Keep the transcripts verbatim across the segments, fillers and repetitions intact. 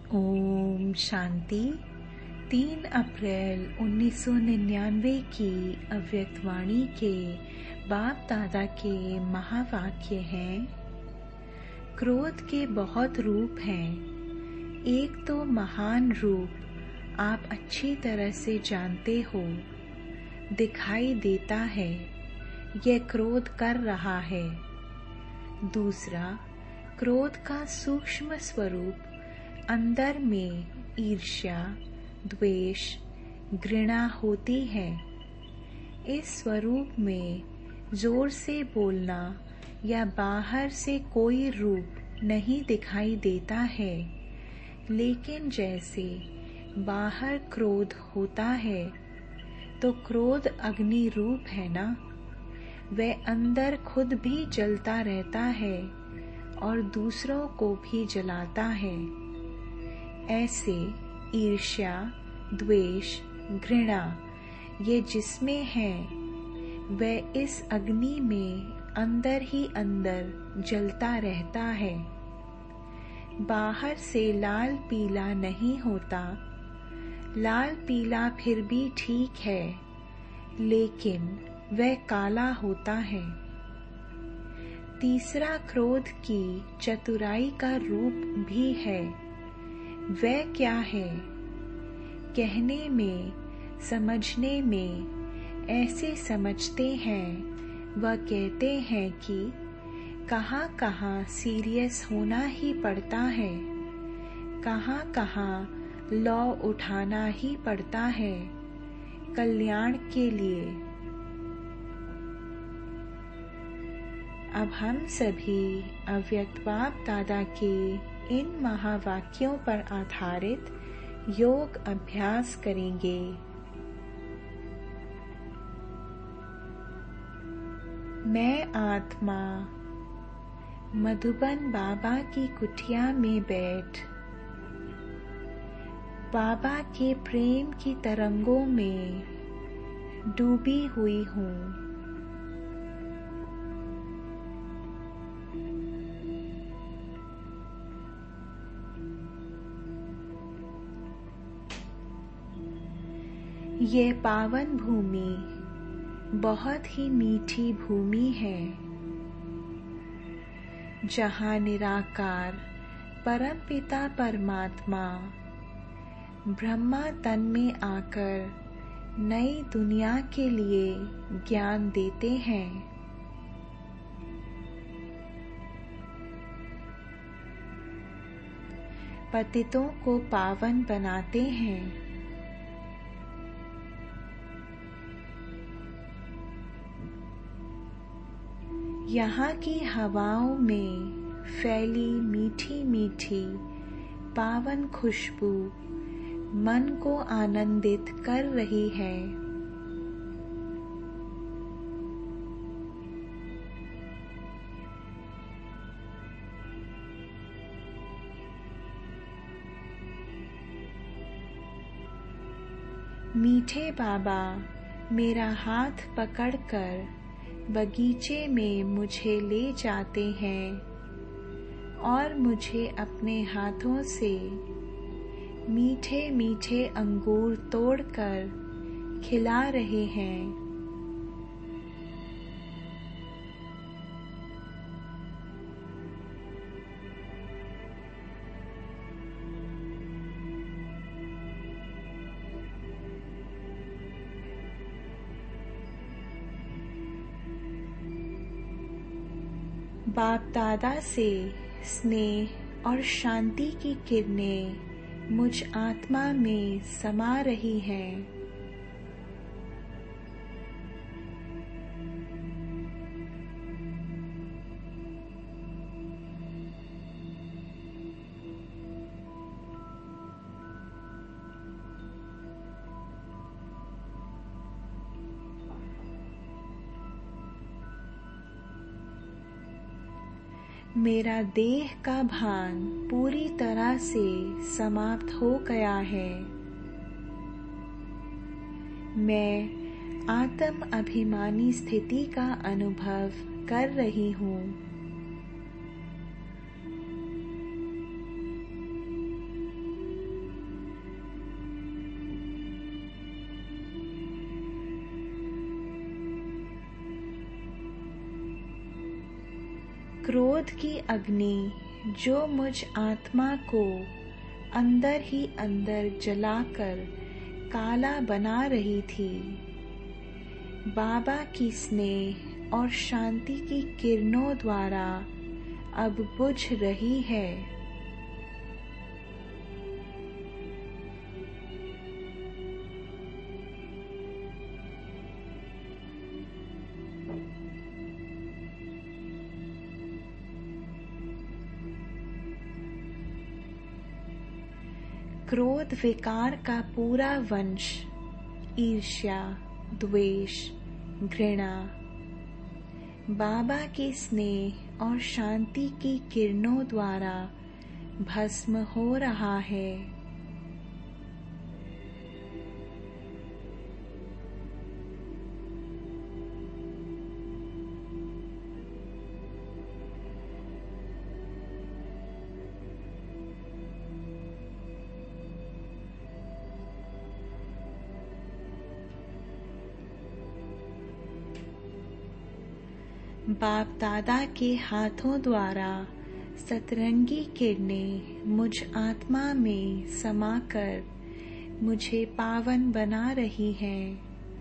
ओम शांति। तीन अप्रैल उन्नीस सौ निन्यानवे की अव्यक्तवाणी के बाप दादा के महावाक्य हैं। क्रोध के बहुत रूप हैं। एक तो महान रूप आप अच्छी तरह से जानते हो, दिखाई देता है, यह क्रोध कर रहा है। दूसरा, क्रोध का सूक्ष्म स्वरूप अंदर में ईर्ष्या, द्वेष, घृणा होती है। इस स्वरूप में जोर से बोलना या बाहर से कोई रूप नहीं दिखाई देता है, लेकिन जैसे बाहर क्रोध होता है तो क्रोध अग्नि रूप है ना, वह अंदर खुद भी जलता रहता है और दूसरों को भी जलाता है। ऐसे ईर्ष्या, द्वेष, घृणा ये जिसमें है वह इस अग्नि में अंदर ही अंदर जलता रहता है। बाहर से लाल पीला नहीं होता। लाल पीला फिर भी ठीक है, लेकिन वह काला होता है। तीसरा, क्रोध की चतुराई का रूप भी है। वह क्या है? कहने में, समझने में ऐसे समझते हैं, वह कहते हैं कि कहाँ कहाँ सीरियस होना ही पड़ता है, कहाँ कहाँ लौ उठाना ही पड़ता है कल्याण के लिए। अब हम सभी अव्यक्त बाप दादा के इन महावाक्यों पर आधारित योग अभ्यास करेंगे। मैं आत्मा मधुबन बाबा की कुटिया में बैठ बाबा के प्रेम की तरंगों में डूबी हुई हूँ। ये पावन भूमि बहुत ही मीठी भूमि है, जहाँ निराकार परमपिता परमात्मा ब्रह्मा तन में आकर नई दुनिया के लिए ज्ञान देते हैं। पतितों को पावन बनाते हैं। यहाँ की हवाओं में फैली मीठी मीठी पावन खुशबू मन को आनंदित कर रही है। मीठे बाबा मेरा हाथ पकड़कर बगीचे में मुझे ले जाते हैं और मुझे अपने हाथों से मीठे मीठे अंगूर तोड़कर खिला रहे हैं। बाप दादा से स्नेह और शांति की किरणें मुझ आत्मा में समा रही हैं। मेरा देह का भान पूरी तरह से समाप्त हो गया है। मैं आत्म अभिमानी स्थिति का अनुभव कर रही हूँ। क्रोध की अग्नि जो मुझ आत्मा को अंदर ही अंदर जलाकर काला बना रही थी, बाबा की स्नेह और शांति की किरणों द्वारा अब बुझ रही है। क्रोध विकार का पूरा वंश, ईर्ष्या, द्वेष, घृणा, बाबा के स्नेह और शांति की किरणों द्वारा भस्म हो रहा है। बाप दादा के हाथों द्वारा सतरंगी किरणें मुझ आत्मा में समाकर मुझे पावन बना रही हैं।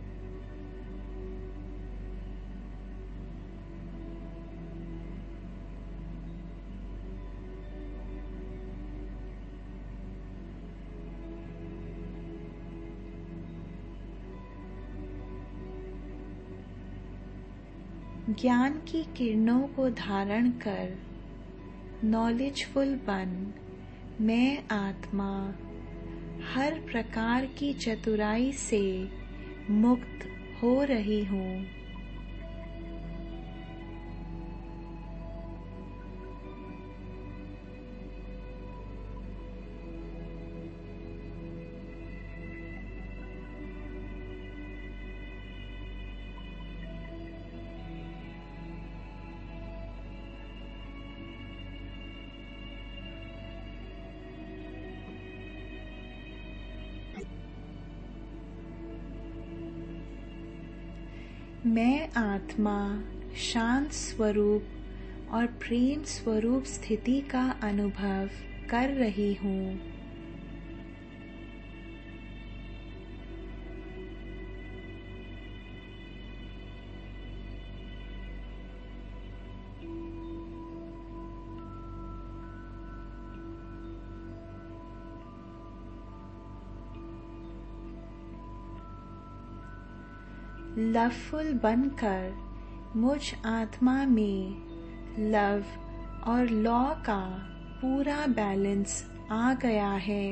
ज्ञान की किरणों को धारण कर नॉलेजफुल बन मैं आत्मा हर प्रकार की चतुराई से मुक्त हो रही हूँ। मैं आत्मा शांत स्वरूप और प्रेम स्वरूप स्थिति का अनुभव कर रही हूँ। लवफुल बनकर मुझ आत्मा में लव और लॉ का पूरा बैलेंस आ गया है।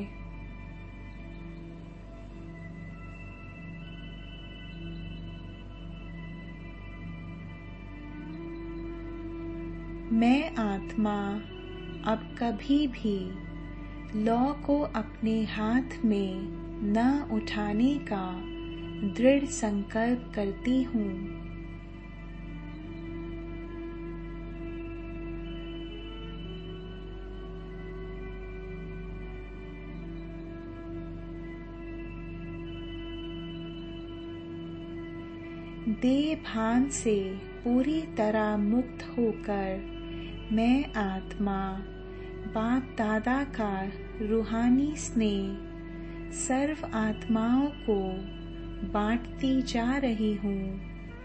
मैं आत्मा अब कभी भी लॉ को अपने हाथ में न उठाने का दृढ़ संकल्प करती हूँ। देह भान से पूरी तरह मुक्त होकर मैं आत्मा बाप दादा का रूहानी स्नेह सर्व आत्माओं को बांटती जा रही हूँ।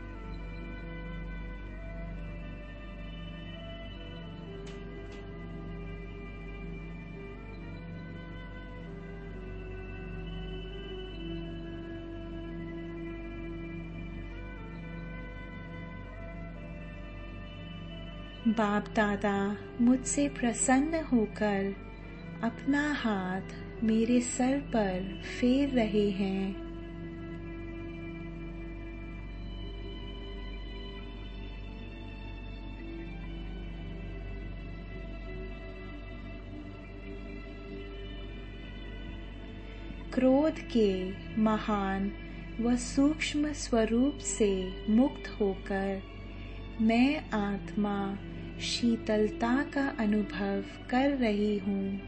बाप दादा मुझसे प्रसन्न होकर अपना हाथ मेरे सर पर फेर रहे हैं। क्रोध के महान व सूक्ष्म स्वरूप से मुक्त होकर मैं आत्मा शीतलता का अनुभव कर रही हूँ।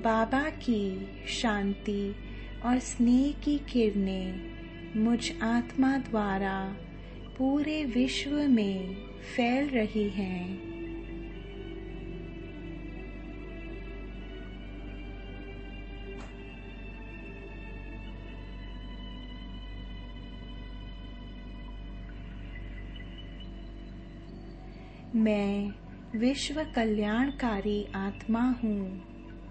बाबा की शांति और स्नेह की किरणें मुझ आत्मा द्वारा पूरे विश्व में फैल रही हैं। मैं विश्व कल्याणकारी आत्मा हूँ।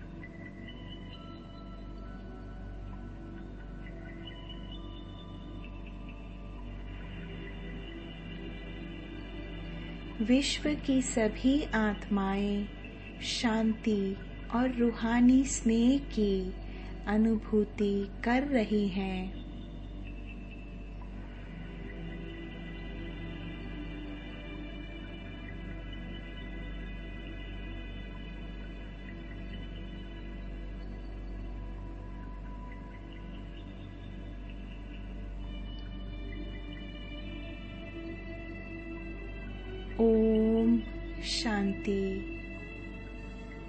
विश्व की सभी आत्माएं शांति और रूहानी स्नेह की अनुभूति कर रही हैं। ओम शांति।